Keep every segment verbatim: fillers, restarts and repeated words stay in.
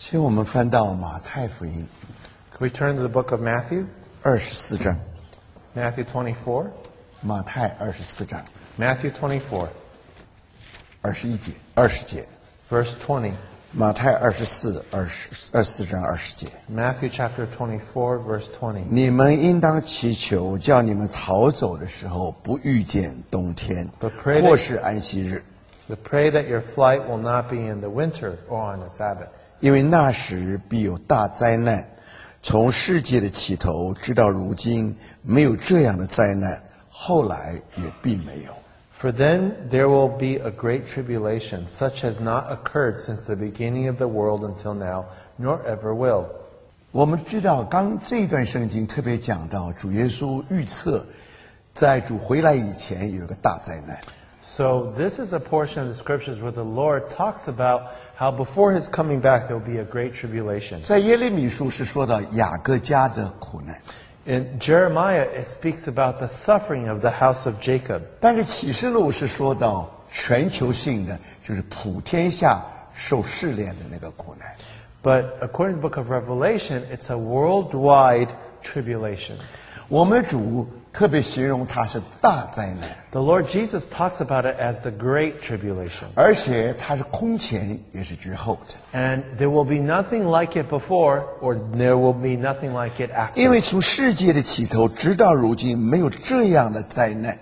请我们翻到马太福音 Can we turn to the book of Matthew? 二十四章， Matthew twenty-four? 马太二十四章 Matthew twenty-four, 二十一节、二十节， verse twenty. 马太二十四、二十二十四章二十节。 Matthew chapter twenty-four, verse twenty. 你们应当祈求，叫你们逃走的时候不遇见冬天， But pray that- 或是安息日， But pray that your flight will not be in the winter or on the Sabbath. 因为那时必有大灾难。从世界的起头直到如今，没有这样的灾难，后来也必没有。 For then there will be a great tribulation, such as not occurred since the beginning of the world until now, nor ever will. 我们知道，刚这一段圣经特别讲到，主耶稣预测，在主回来以前有一个大灾难。 So this is a portion of the scriptures where the Lord talks about how before his coming back there will be a great tribulation. 在耶利米书是说到雅各家的苦难， In Jeremiah, it speaks about the suffering of the house of Jacob. 但是启示录是说到全球性的，就是普天下受试炼的那个苦难。 But according to the book of Revelation, it's a worldwide tribulation. 我们的主特别形容它是大灾难， The Lord Jesus talks about it as the great tribulation. 而且它是空前也是绝后的。 And there will be nothing like it before, or there will be nothing like it 因 after. 为从世界的起头直到如今，没有这样的灾难。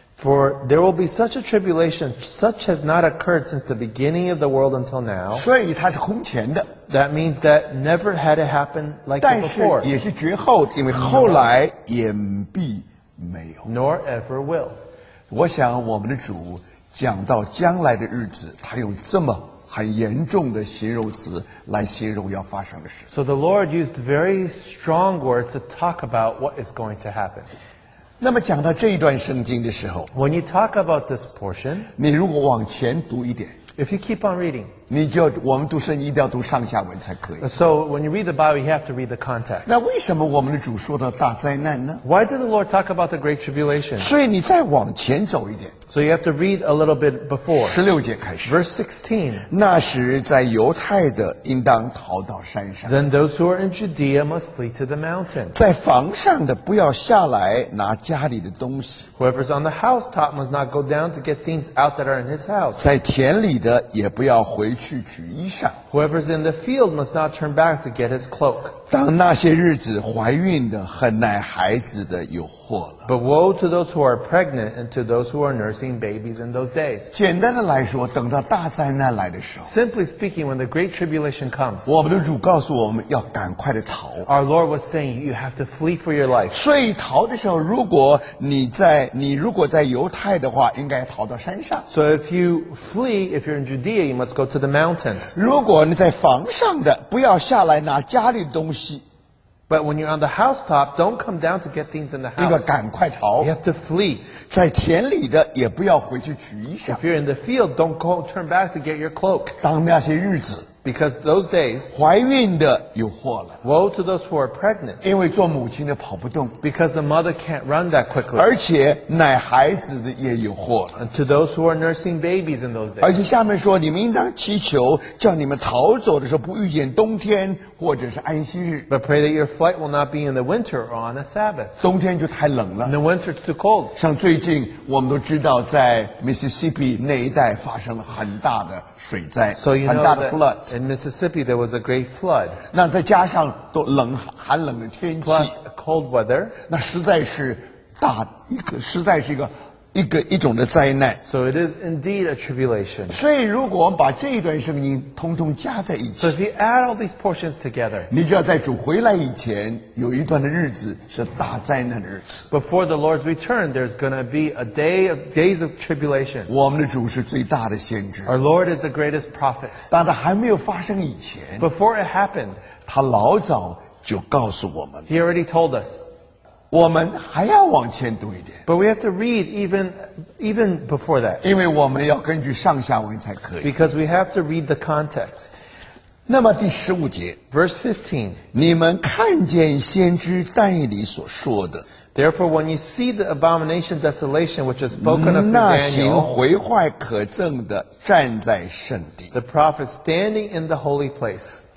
For there will be such a tribulation, such has not occurred since the beginning of the world until now. 所以它是空前的， That means that never had it happen like 但 it 是 before, 也是绝后的，因为后来也必没有。 nor ever will. 我想我们的主讲到将来的日子，他用这么很严重的形容词来形容要发生的事。 So the Lord used very strong words to talk about what is going to happen. 那么讲到这一段圣经的时候， When you talk about this portion, 你如果往前读一点， if you keep on reading, 你就我们读圣经一定要读上下文才可以。 so when you read the Bible, you have to read the context. 那为什么我们的主说到大灾难呢？ Why did the Lord talk about the Great Tribulation? 所以你再往前走一点， So you have to read a little bit before. 十六节开始。 Verse sixteen. 那时在犹太的应当逃到山上， Then those who are in Judea must flee to the mountains. 在房上的不要下来拿家里的东西， Whoever's on the housetop must not go down to get things out that are in his house. 在田里的也不要回去取衣裳。 Whoever's in the field must not turn back to get his cloak. 当那些日子，怀孕的和奶孩子的有祸了。 But woe to those who are pregnant and to those who are nursing babies in those days. 简单的来说，等到大灾难来的时候， Simply speaking, when the Great Tribulation comes, 我们的主告诉我们要赶快的逃。 our Lord was saying, you have to flee for your life. 所以逃的时候，如果你在你如果在犹太的话，应该逃到山上； So if you flee, if you're in Judea, you must go to the mountains. 如果你在房上的，不要下来拿家里的东西， But when you're on the housetop, don't come down to get things in the 应该 house. 赶快逃 You。have to flee. 在田里的也不要回去取衣裳。 If you're in the field, don't go turn back to get your cloak. 当那些日子， Because those days, 怀孕的有祸了， woe to those who are pregnant. 因为做母亲的跑不动， Because the mother can't run that quickly. 而且奶孩子的也有祸了。 And to those who are nursing babies in those 而 days. 且下面说，你们应当祈求，叫你们逃走的时候不遇见冬天或者是安息日。 But pray that your flight will not be in the winter or on a Sabbath. 冬天就太冷 In 了， the winter, it's too cold. 像最近我们都知道，在 Mississippi 那一带发生了很大的水灾， So you 很 know 大的 flood。 that in Mississippi there was a great flood. 那再加上都冷寒冷的天气， Plus cold weather. 那实在是大一个，实在是一个一个一种的灾难。 So it is indeed a tribulation. 所以，如果我们把这一段圣经通通加在一 So 起， if you add all these portions together, 你知道，在主回来以前，有一段的日子是大灾难的日子。 before the Lord's return, there's going to be a day of days of tribulation. 我们的主是最大的先知， Our Lord is the greatest prophet. 当它还没有发生以前， Before it happened, 他老早就告诉我们， He already told us. 我们还要往前读一点， But we have to read even, even before that. 因为我们要根据上下文才可以。 Because we have to read the context. 那么第十五节， Verse fifteen. 你们看见先知但以理所说的， Therefore, when you see the abomination desolation which is spoken of through 那行 Daniel, 毁坏可憎的站在圣地， the prophet standing in the holy place,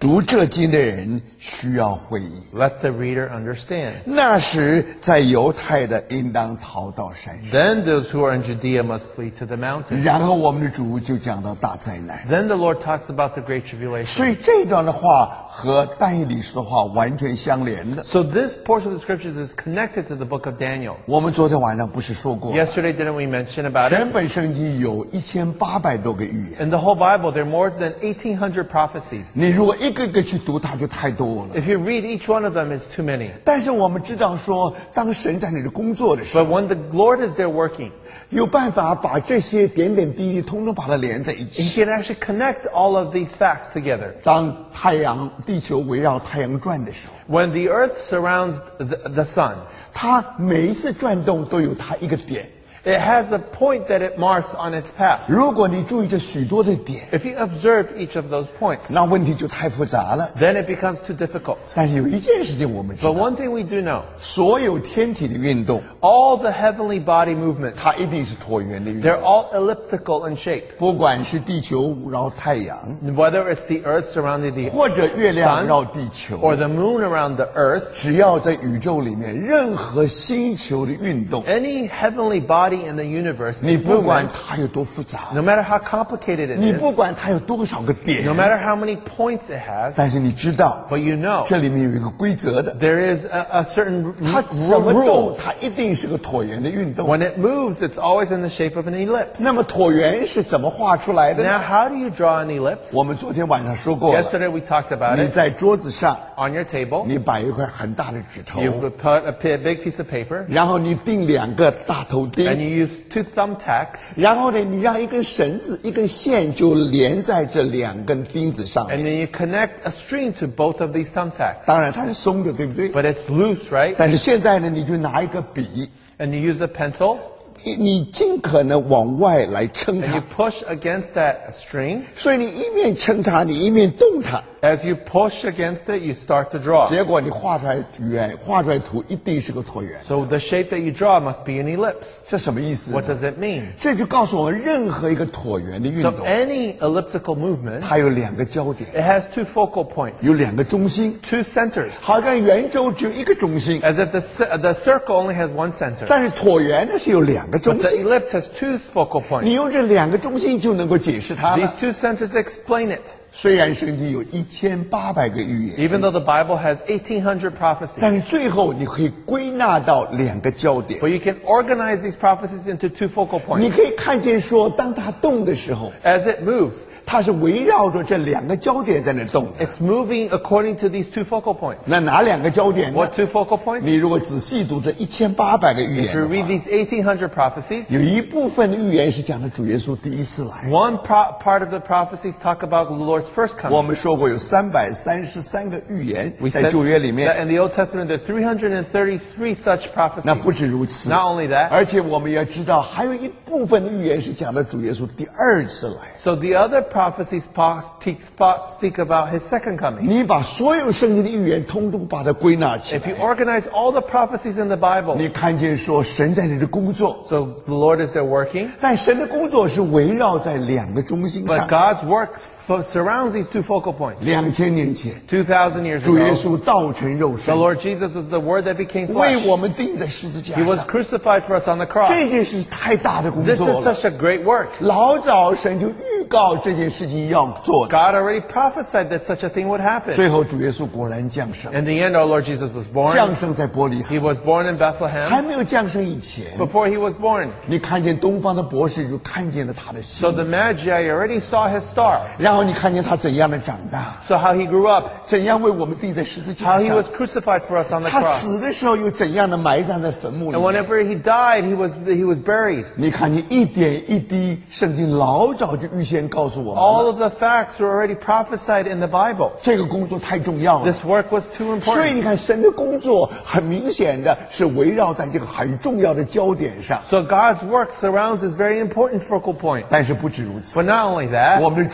读这经的人需要会意。 Let the reader understand. 那时在犹太的应当逃到山上。 Then those who are in Judea must flee to the mountains. 然后我们的主就讲到大灾难。 Then the Lord talks about the great tribulation. 所以这段的话和但以理书的话完全相连的。 So this portion of the scriptures is connected to the book of Daniel. 我们昨天晚上不是说过， Yesterday, didn't we mention about it? 全本圣经有一千八百多个预言。 In the whole Bible, there are more than eighteen hundred prophecies. 你如果一个个去读，它就太多了。 If you read each one of them, it's too many. 但是我们知道说，当神在你的工作的时 But 候， when the Lord is there working, 有办法把这些点点滴滴通通把它连在一 He 起。 can actually connect all of these facts together. 当太阳、地球围绕太阳转的时候， When the earth surrounds the, the sun, 它每一次转动都有它一个点。 it has a point that it marks on its path. 如果你注意这许多的点， If you observe each of those points, 那问题就太复杂了。 then it becomes too difficult. 但是有一件事情我们知 But 道， one thing we do know, 所有天体的运动， all the heavenly body movements, 它一定是椭圆的运 they're 动。 all elliptical in shape. 不管是地球绕太阳， Whether it's the earth surrounding the 或者月亮 sun 绕地球， or the moon around the earth, 只要在宇宙里面任何星球的运动， any heavenly body in the universe 你 is 不管 movement, 它有多复杂， no matter how complicated it 你不 is, 管它有多少个点 no，matter how many points it has, 但是你知道， but you know 这里面有一个规则的， there is a, a certain 它 r- 怎么动 rule. 它一定是个椭圆的运动。 When it moves, it's always in the shape of an ellipse. 那么椭圆是怎么画出来的 Now, 呢？ how do you draw an ellipse? 我们昨天晚上说过了， Yesterday we talked about 你 it. 在桌子上， On your table, 你摆一块很大的指头， you would put a pi- big piece of paper, 然后你钉两个大头 and 钉， you use two thumbtacks, 然后呢，你让一根绳子、一根线就连在这两根钉子上 and 面。 then you connect a string to both of these thumbtacks. 当然它是松的，对不对？ But it's loose, right? 但是现在呢，你就拿一个笔， And you use a pencil, 你你尽可能往外来撑 and you 它， push against that string. 所以你一面撑它，你一面动它， As you push against it, you start to draw. 结果你画出来圆，画出来图一定是个椭圆。 So the shape that you draw must be an ellipse. 这什么意思呢？ What does it mean? 这就告诉我们，任何一个椭圆的运 So 动， any elliptical movement, 它有两个焦点， it has two focal points, 有两个中心， two centers. 好像圆周只有一个中心， As if the, ci- the circle only has one center. 但是椭圆呢是有两个 But 中 the 心。 ellipse has two focal 你 points. 用这两个中心就能够解释它 These 了。 two centers explain it. 虽然圣经有一千八百个预言， Even though the Bible has eighteen hundred prophecies. 但是最后你可以归纳到两个焦点。 But you can organize these prophecies into two focal 你 points. 可以看见说，当它动的时候， As it moves, 它是围绕着这两个焦点在那动的。 it's moving according to these two focal points. 那哪两个焦点呢 What？two focal points? 你如果仔细读这一千八百个预 If 言 you 的 read 话， these eighteen hundred prophecies, 有一部分的预言是讲的主耶稣第一次来。 one pro- part of the prophecies talk about the Lord's first 我 coming. 们说过有三百三十三个预言 We 在 said 旧约里 that 面， in the Old Testament there are three hundred thirty-three such 那不 prophecies. 止如此。 Not only that, 而且我们要知道，还有一部分的预言是讲的主耶稣第二次来。 so the other prophecies po- speak speak about his second coming. 你把所有圣经的预言通通把它归纳起 If 来， you organize all the prophecies in the Bible, 你看见说神在你的工作， so the Lord is there working, 但神的工作是围绕在两个中心 but 上。 God's work f- surrounds these two focal points. 两千年前， two thousand years 主耶 ago, 稣道成肉 the 身， Lord Jesus was the Word that became 为 flesh. 我们钉在十字架 He was 上。 crucified for us on the cross. 这件事太大的工 This 作 is 了。 such a great work. 老早神就预告这件事情要做的， God already prophesied that such a thing would happen. 最后主耶稣果然降生， In the end, our Lord Jesus was born. 降生在伯利 He 恒。 was born in 还 Bethlehem. 没有降生以前， Before he was born, 你看见东方的博士就看见了他的 so 心， the Magi already saw his star. 然后你看见他怎样的长大， So how he grew up, 怎样为我们钉在十字 how 架 he 上 was，crucified for us on the 他 cross. 死的时候又怎样的埋葬在坟墓里 And 面。 whenever he died, he was he was buried. 你看见一点一滴，圣经老早就预先告诉我们 All 了， of the facts were already prophesied in the Bible. 这个工作太重要了。 This work was too 所以 important. 你看，神的工作很明显的是围绕在这个很重要的焦点上。 So God's work surrounds this very important focal point. 但是不止如此 But，not only that, 我们的主不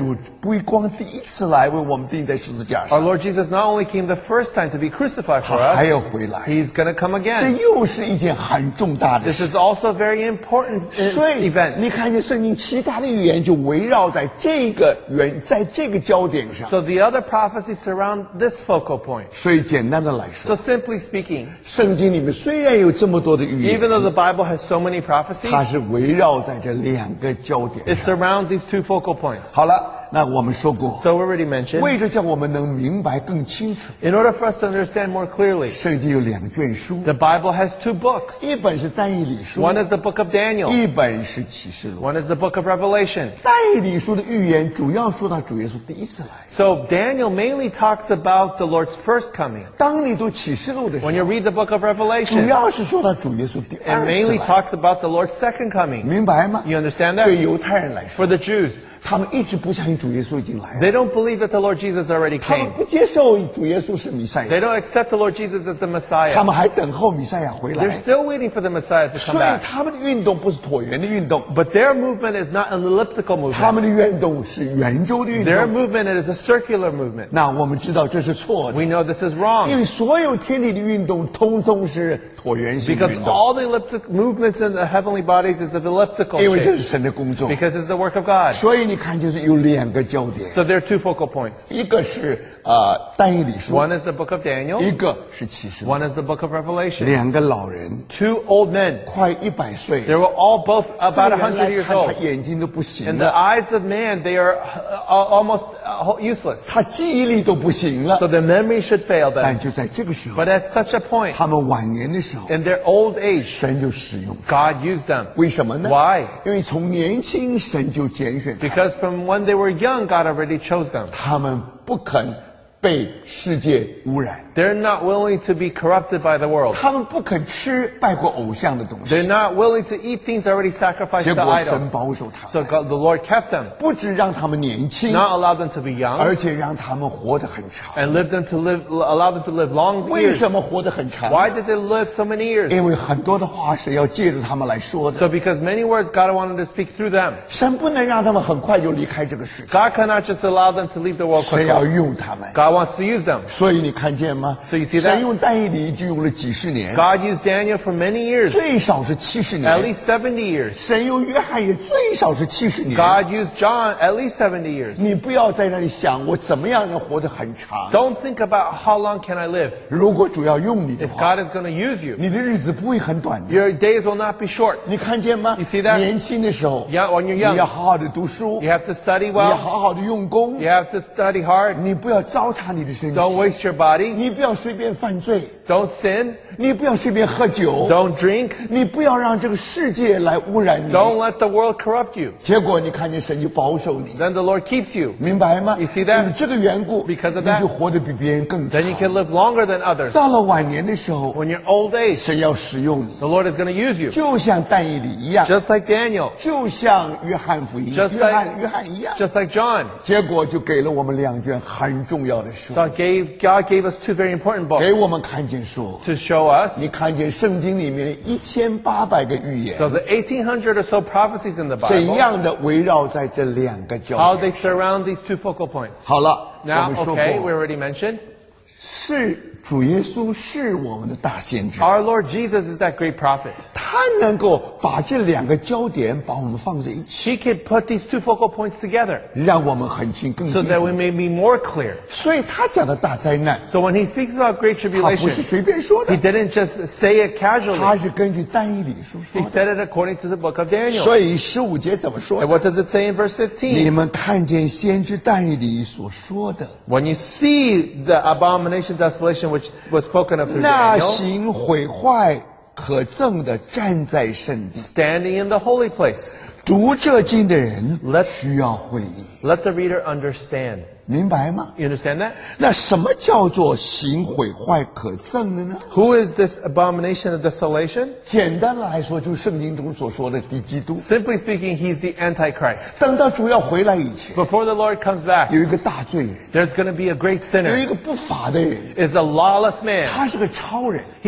不光第一次来为我们钉在十字架 Our 上， Lord Jesus not only came the first time to be crucified for 他还 us, 要回来， He's going to come 这 again. 又是一件很重大的 This 事。 is also a very important uh, 所以 event. 你看见圣经其他的预言就围绕在这个原在这个焦点上。 So the other prophecies surround this focal point. 所以简单的来 So 说， simply speaking, 圣经里面虽然有这么多的预言， even though the Bible has so many prophecies, 它是围绕在这两个焦点 it 上。 surrounds these two focal points. 好了，那我们说过， So we already mentioned, 为了叫我们能明白更清楚， in order for us to understand more clearly, 圣经有两个卷书， the Bible has two books. 一本是但以理书， One is the book of Daniel. 一本是启示录。 One is the book of Revelation. 但以理书的预言主要说到主耶稣第一次来。 So Daniel mainly talks about the Lord's first coming. 当你读启示录的时 When 候， you read the book of 主 Revelation, 要是说到主耶稣第 it 二次 mainly 来， talks about the Lord's second coming. 明白吗？ You understand 对 that? 犹太人来说， For the Jews, 他们一直不相信主耶稣已经来了， they don't believe that the Lord Jesus already 他们 came. 不接受主耶稣是弥赛 They 亚， don't accept the Lord Jesus as the 他 Messiah. 们还等候弥赛亚回 They're 来。 still waiting for the Messiah to 所 come 以 back. 他们的运动不是椭圆的运动， But their movement is not an elliptical 他 movement. 们的运动是圆周的运 Their 动。 movement is a circular movement. 那我们知道这是错的， We know this is 因 wrong 为所有天体的运动通通是椭圆形的 because 运动， all the elliptic movements in the heavenly bodies is of elliptical 因为这是 shape 神的工作。 because it's the work of God. 所以你看，就是有两个焦点， So there are two focal points. 一个是呃但以理书， One is the book of Daniel. 一个是启示录。 One is the book of Revelation. 两个老人 Two old men. 快一百岁， They were all both 在 about 人 one 来 hundred years 看他 old. 眼睛都不行 In the 了， eyes of man, they are uh, almost uh, useless. 他记忆力都不行了。 So their memory should fail 但 them. 就在这个时候， But at such a point, 他们晚年的时候， in their old age, 神就使用。 God used them. 为什么呢 Why? 因为从年轻神就拣选他， Because from when they were young, God already chose them. 他们不肯被世界污染， They're not willing to be corrupted by the world. 他们不肯吃拜过偶像的东 They're 西， not willing to eat things already sacrificed 结 to 果神 idols. 保守他 So 们， God, the Lord kept them, 不止让他们年轻， not allow them to be young, 而且让他们活得很长。 and live them to live, allow them to live long 为 years. 什么活得很长？ Why did they live so many years? 因为很多的话是要借着他们来说的， So because many words God wanted to speak through them. 神不能让他们很快就离开这个世界， God cannot just allow them to leave the world 神要 quickly. 用他们。 God wants to use them. 所以你看见吗？ So you see that? 神用但以理就用了几十年， God used Daniel for many years, 最少是七十 at 年。 least seventy years. 神用约翰也最少是七十年。 God used John at least seventy years. 你不要在那里想我怎么样能活得很长。 Don't think about how long can I live. 如果主要用你的 If 话， God is going to use you, 你的日子不会很短的。 your days will not be short. 你看见吗 You see that? 年轻的时候， Yeah, when you're 你 young, 要好好的读书， you have to study 你要 well. 好好的用功 You，have to study hard. 你不要糟蹋你的身体， Don't waste your body. 你不要随便犯罪， Don't sin. 你不要随便喝酒， Don't drink. 你不要让这个世界来污染你。 Don't let the world corrupt you. 结果你看见神就保守你， Then the Lord keeps you. 明白吗？ You see that? 因为这个缘故， Because of 你 that, 就活得比别人更长 Then。you can live longer than others. 到了晚年的时候， When you're old age, 神要使用你， the Lord is going to use you. 就像但以理一样， Just like Daniel. 就像约翰福音、 Just 约翰 like- 约翰一样。 Just like John. 结果就给了我们两卷很重要的书， So I gave, God gave us two very important 给 books 我们看见说， to show us. 你看见圣经里面一千八百个预言， So the eighteen hundred or so prophecies in the 怎 Bible, 样的围绕在这两个焦 how 点 they surround these two focal points. 好了，我 Now, 们说 okay, we 过， already mentioned. 是主耶稣是我们的大先知， Our Lord Jesus is that great prophet. 他能够把这两个焦点把我们放在一起， He can put these two focal points together 让我们很清更 so 清 that we 楚。 may be more clear. 所以他讲的大灾难， So when he speaks about great 他不是 tribulation, 随便说 he 的， didn't just say it 他 casually. 是根据但以理书说 He 的。 said it according to the book of Daniel. 所以十五节怎么说 And 的？ what does it say in verse 你 fifteen? 们看见先知但以理所说的， When you see the abomination of desolation which was spoken of through 那 Daniel, 行毁坏可憎的站在圣地， standing in the holy place, 读这经的人 Let- 需要会意， let the reader understand. 明白吗？ You understand that? 那什么叫做行毁坏可憎的呢？ Who is this abomination of desolation? 简单的来说，就是圣经中所说的敌基督。 Simply speaking, he's the Antichrist. 等到主要回来以前， Before the Lord comes back, 有一个大罪人， there's going to be a great 有一 sinner. 个不法的人， Is a lawless man. 他是个超人。